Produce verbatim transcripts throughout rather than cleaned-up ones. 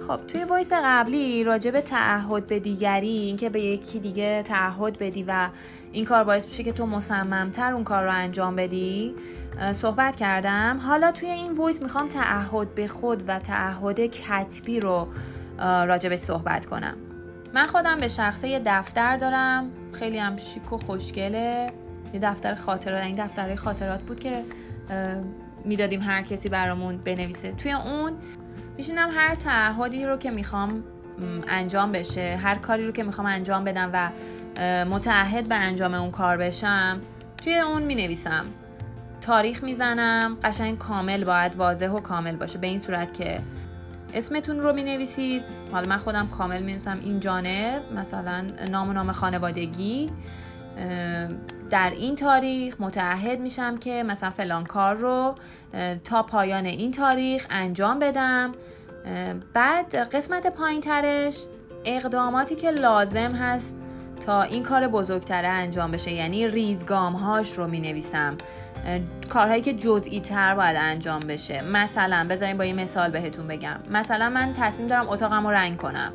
خب توی وایس قبلی راجع به تعهد به دیگری، اینکه به یکی دیگه تعهد بدی و این کار باعث میشه که تو مصمم‌تر اون کار رو انجام بدی صحبت کردم. حالا توی این وایس میخوام تعهد به خود و تعهد کتبی رو راجع به صحبت کنم. من خودم به شخصه یه دفتر دارم، خیلی هم شیک و خوشگله، یه دفتر خاطرات، این دفترهای خاطرات بود که میدادیم هر کسی برامون بنویسه. توی اون میشینم هر تعهدی رو که میخوام انجام بشه، هر کاری رو که میخوام انجام بدم و متعهد به انجام اون کار بشم، توی اون مینویسم. تاریخ میزنم، قشنگ کامل باید واضح و کامل باشه، به این صورت که اسمتون رو مینویسید. حالا من خودم کامل مینویسم این جانب، مثلا نام و نام خانوادگی، در این تاریخ متعهد میشم که مثلا فلان کار رو تا پایان این تاریخ انجام بدم. بعد قسمت پایین ترش اقداماتی که لازم هست تا این کار بزرگتره انجام بشه، یعنی ریزگام هاش رو می نویسم، کارهایی که جزئی تر باید انجام بشه. مثلا بذارین با یه مثال بهتون بگم. مثلا من تصمیم دارم اتاقم رو رنگ کنم.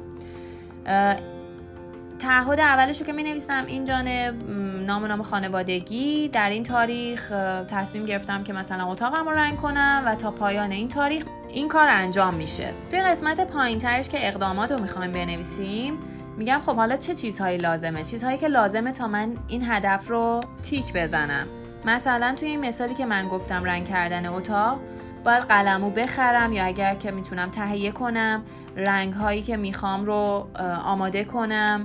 تعهد اولش رو که می نویسم این جانب، نام و نام خانوادگی، در این تاریخ تصمیم گرفتم که مثلا اتاقم رو رنگ کنم و تا پایان این تاریخ این کار انجام میشه. توی قسمت پایین ترش که اقدامات رو میخوایم بنویسیم، میگم خب حالا چه چیزهایی لازمه، چیزهایی که لازمه تا من این هدف رو تیک بزنم. مثلا توی این مثالی که من گفتم رنگ کردن اتاق، باید قلمو بخرم یا اگر که میتونم تهیه کنم، رنگ هایی که میخوام رو آماده کنم،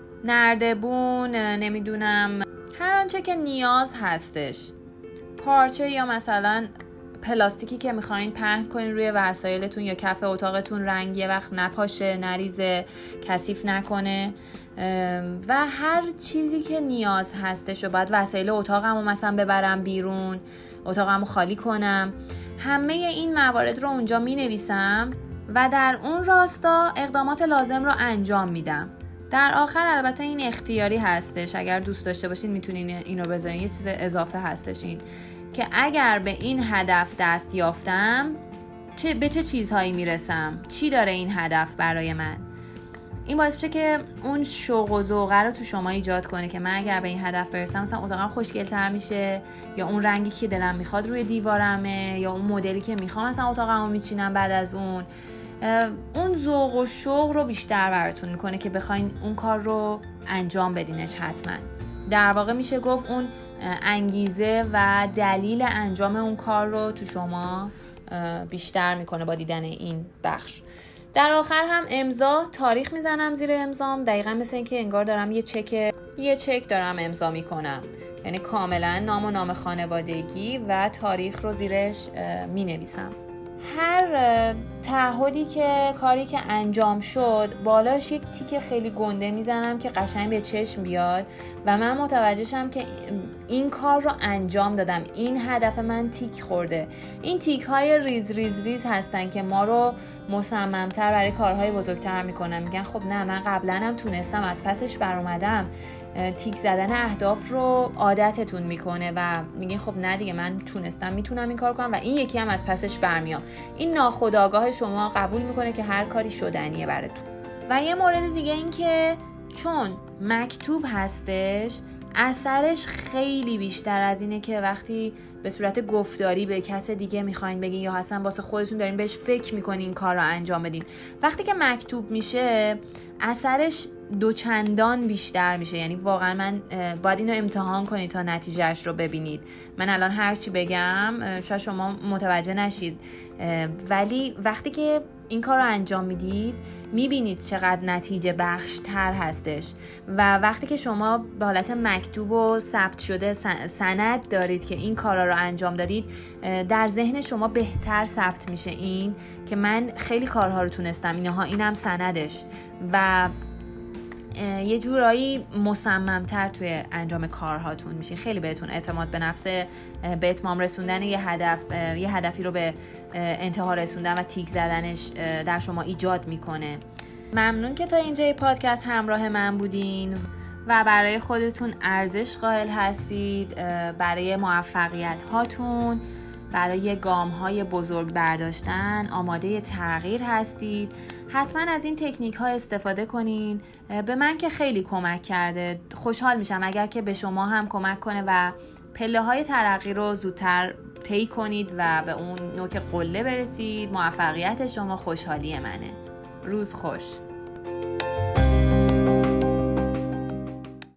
نردبون، نمیدونم هر آنچه که نیاز هستش، پارچه یا مثلا پلاستیکی که میخواین پهن کنین روی وسایلتون یا کف اتاقتون، رنگ یه وقت نپاشه، نریزه، کثیف نکنه و هر چیزی که نیاز هستش. و باید وسایل اتاقمو مثلا ببرم بیرون، اتاقمو خالی کنم. همه این موارد رو اونجا مینویسم و در اون راستا اقدامات لازم رو انجام میدم. در آخر البته این اختیاری هستش، اگر دوست داشته باشین میتونین این رو بذارین، یه چیز اضافه هستش این که اگر به این هدف دست یافتم چه به چه چیزهایی میرسم، چی داره این هدف برای من. این باعث میشه که اون شوق و ذوق رو تو شما ایجاد کنه که من اگر به این هدف برسم مثلا اتاقم خوشگل‌تر میشه، یا اون رنگی که دلم میخواد روی دیوارمه، یا اون مدلی که میخوام مثلا اتاقمو میچینم بعد از اون. اون ذوق و شوق رو بیشتر براتون میکنه که بخواین اون کار رو انجام بدینش. حتما در واقع میشه گفت اون انگیزه و دلیل انجام اون کار رو تو شما بیشتر میکنه با دیدن این بخش. در آخر هم امضا، تاریخ میزنم زیر امضام، دقیقاً مثل این که انگار دارم یه چک یه چک دارم امضا میکنم، یعنی کاملا نام و نام خانوادگی و تاریخ رو زیرش مینویسم. هر تعهدی که کاری که انجام شد بالاش یک تیک خیلی گنده میزنم که قشنگ به چشم بیاد و من متوجه شم که این کار رو انجام دادم، این هدف من تیک خورده. این تیک های ریز ریز ریز هستن که ما رو مصممتر برای کارهای بزرگتر میکنن. میگن خب نه، من قبلا هم تونستم، از پسش بر اومدم. تیک زدن اهداف رو عادتتون میکنه و میگین خب نه دیگه، من تونستم، میتونم این کار کنم و این یکی هم از پسش برمیام. این ناخودآگاه شما قبول میکنه که هر کاری شدنیه براتون. و یه مورد دیگه این که چون مکتوب هستش، اثرش خیلی بیشتر از اینه که وقتی به صورت گفتاری به کس دیگه میخواین بگین یا اصلا واسه خودتون دارین بهش فکر میکنین این کار رو انجام بدین. وقتی که مکتوب میشه اثرش دوچندان بیشتر میشه. یعنی واقعا من باید اینو امتحان کنید تا نتیجهش رو ببینید. من الان هر چی بگم شاید شما متوجه نشید، ولی وقتی که این کار رو انجام میدید میبینید چقدر نتیجه بخش تر هستش. و وقتی که شما به حالت مکتوب و ثبت شده سند دارید که این کارا رو انجام دادید، در ذهن شما بهتر ثبت میشه این که من خیلی کارها رو تونستم، اینها اینم سندش، و یه جورایی مصممتر توی انجام کارهاتون میشه. خیلی بهتون اعتماد به نفس، به اتمام رسوندن یه هدف، یه هدفی رو به انتها رسوندن و تیک زدنش در شما ایجاد میکنه. ممنون که تا اینجای پادکست همراه من بودین و برای خودتون ارزش قائل هستید، برای موفقیت هاتون برای گام‌های بزرگ برداشتن آماده تغییر هستید، حتما از این تکنیک ها استفاده کنین. به من که خیلی کمک کرده. خوشحال میشم اگر که به شما هم کمک کنه و پله های ترقی رو زودتر طی کنید و به اون نوک قله برسید. موفقیت شما خوشحالی منه. روز خوش.